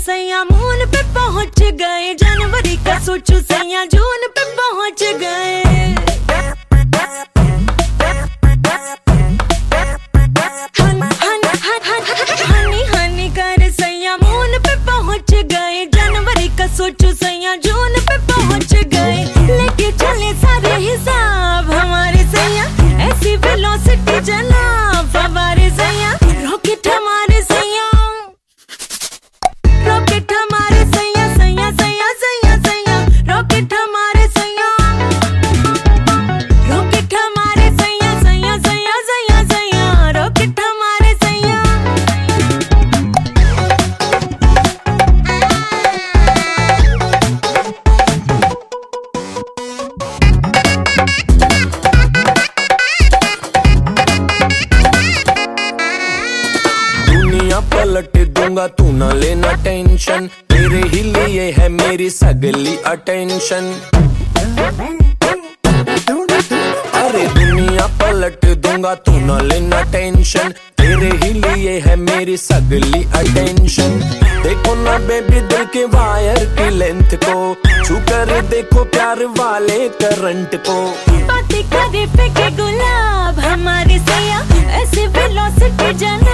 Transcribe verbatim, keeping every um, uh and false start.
सैया मून पे पहुंच गए, जनवरी का सोचो सैया जून पे पहुंच गए। हनी हनी कर सैया मून पे पहुंच गए, जनवरी का सोचो सैया जून पे पहुंच गए। लेके चले सारे हिसाब हमारे सैया, ऐसी वेलोसिटी जनाब हमारे सैया। रॉकेट हमारे सैया, रॉकेट हमारे सैया सैया सैया सैया सैया। रॉकेट हमारे सैया, रॉकेट हमारे सैया सैया सैया सैया सैया। रॉकेट हमारे सैया। पलट दूंगा तू ना लेना टेंशन, तेरे ही लिए है मेरी सगली अटेंशन। अरे दुनिया पलट दूंगा तू ना लेना टेंशन, तेरे ही लिए है मेरी सगली अटेंशन। देखो ना बेबी दिल के वायर की लेंथ को, छू कर देखो प्यार वाले करंट को। बातें करे फेंके गुलाब हमारे सैया, ऐसे वेलोसिटी जना